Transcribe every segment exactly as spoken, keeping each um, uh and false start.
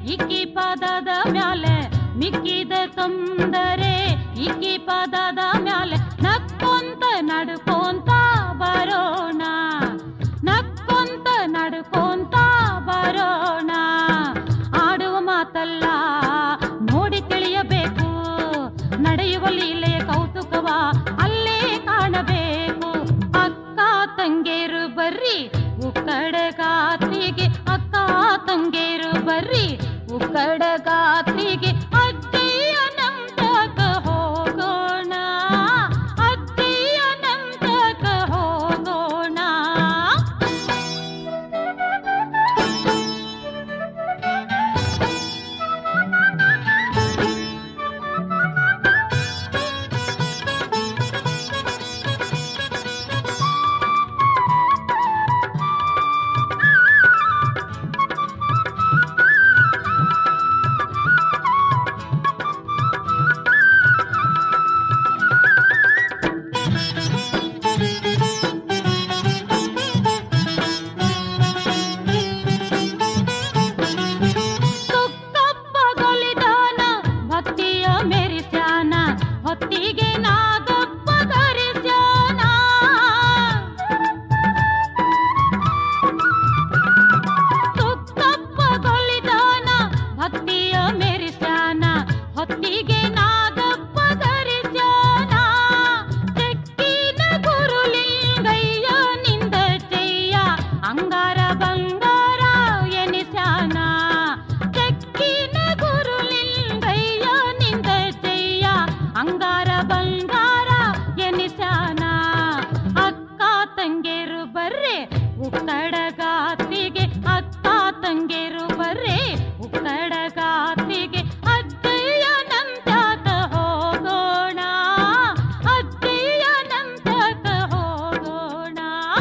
ಇಕ್ಕಿ ಪದದ ಮ್ಯಾಲೆ ಮಿಕ್ಕಿದ ತೊಂದರೆ ಇಕ್ಕಿ ಪದದ ಮ್ಯಾಲೆ ನಕ್ಕೊಂತ ನಡ್ಕೊಂತ ಬರೋಣ ನಕ್ಕೊಂತ ನಡ್ಕೊಂತ ಬರೋಣ. ಆಡುವ ಮಾತಲ್ಲ ನೋಡಿ ತಿಳಿಯಬೇಕು, ನಡೆಯುವ ಲೀಲೆಯ ಕೌತುಕವ ಅಲ್ಲೇ ಕಾಣಬೇಕು. ಅಕ್ಕ ತಂಗೇರು ಬರ್ರಿ ಉಕ್ಕಡ ಗಾತ್ರಿಗೆ, ಅಕ್ಕ ತಂಗೇರು ಬರ್ರಿ ಉಕ್ಕಡ ಗಾತ್ರಿಗೆ. ಅಜ್ಜಿಯ ನಂತಕ ಹೋಗೋಣ, ಅಜ್ಜಿಯ ನಂತಕ ಹೋಗೋಣ. ಹೊತ್ತಿಗೆ ನಾಗಪ್ಪ ಧರಿಸ್ಯಾನ, ತುಕ್ಕಪ್ಪ ಗೊಲಿದಾನ ಭಕ್ತಿಯ ಮೆರಿಸ್ಯಾನ. ಹೊತ್ತಿಗೆ ನಾಗಪ್ಪ ಧರಿಸ್ಯಾನ, ತೆಕ್ಕಿನ ಗುರುಲಿಂಗಯ್ಯ ನಿಂದ ಚೆಯ್ಯ ಅಂಗಾರ ಬಂಗಾರ ಎನಿಸ್ಯಾನ. ತೆಕ್ಕಿನ ಗುರುಲಿಂಗಯ್ಯ ನಿಂದ ಚೆಯ್ಯ ಅಂಗಾರ ಬಂಗಾರ ಎನಿಸ್ಯಾನ. ಅಕ್ಕ ತಂಗೇರು ಬರ್ರೆ ಉಕ್ಕಡ ಗಾತ್ರಿಗೆ, ಅಕ್ಕ ತಂಗೇರು ಬರ್ರೆ ಉಕ್ಕಡ ಗಾತ್ರಿಗೆ. ಅಜ್ಜಿಯ ನಂತಕ ಹೋಗೋಣ, ಅಜ್ಜಿಯ ನಂತಕ ಹೋಗೋಣ.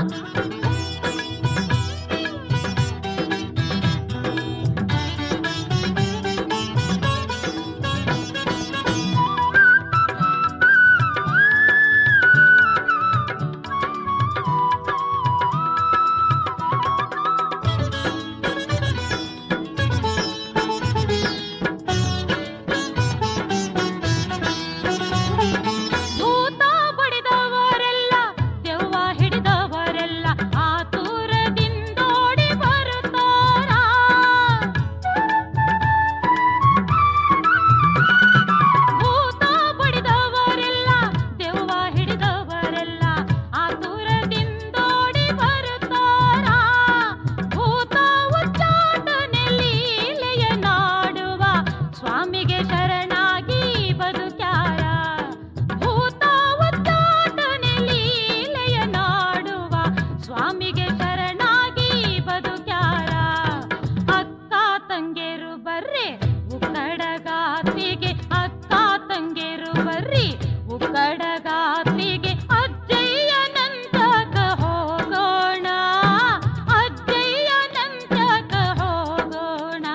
ಸ್ವಾಮಿಗೆ ಶರಣಾಗಿ ಬದುಕ್ಯಾರ, ಭೂತ ಒದ್ದಾಟನೆ ಲೀಲೆಯ ನಾಡುವ ಸ್ವಾಮಿಗೆ ಶರಣಾಗಿ ಬದುಕ್ಯಾರ. ಅಕ್ಕ ತಂಗೇರು ಬರ್ರಿ ಉಕ್ಕಡ ಗಾತ್ರಿಗೆ, ಅಕ್ಕ ತಂಗೇರು ಬರ್ರಿ ಉಕ್ಕಡ ಗಾತ್ರಿಗೆ. ಅಜ್ಜಯ್ಯ ನಂತಕ ಹೋಗೋಣ, ಅಜ್ಜಯ್ಯ ನಂತಕ ಹೋಗೋಣ.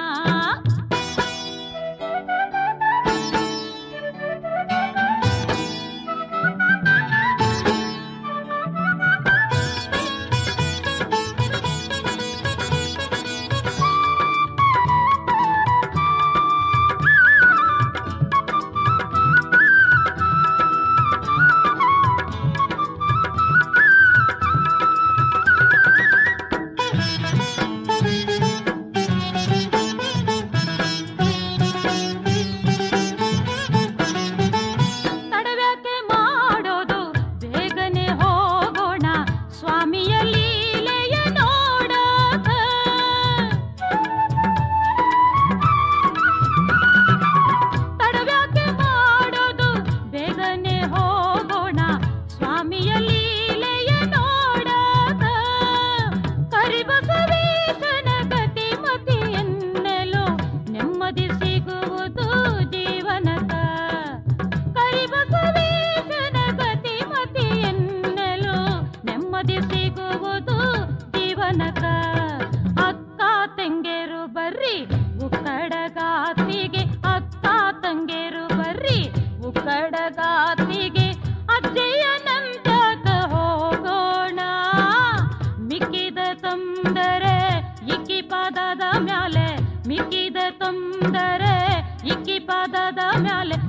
ಪದದ ಮ್ಯಾಲೆ